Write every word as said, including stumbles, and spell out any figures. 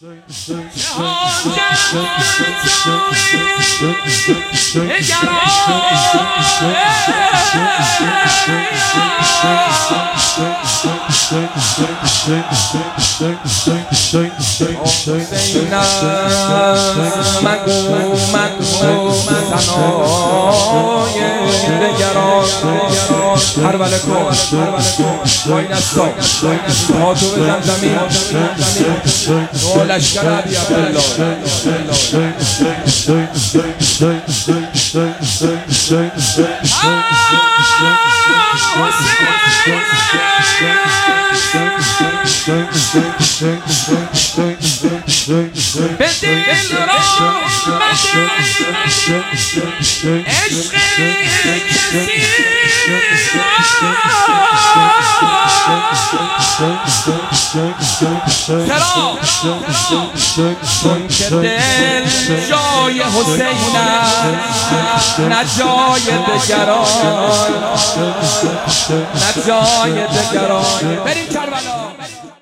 هرول کن وای نستا هاتو بزن زمین و لشکر عبی عبدالله به دل را عشق کسی چرا چون که دل جای حسین است نه جای دگران نه جای دگران بریم کربلا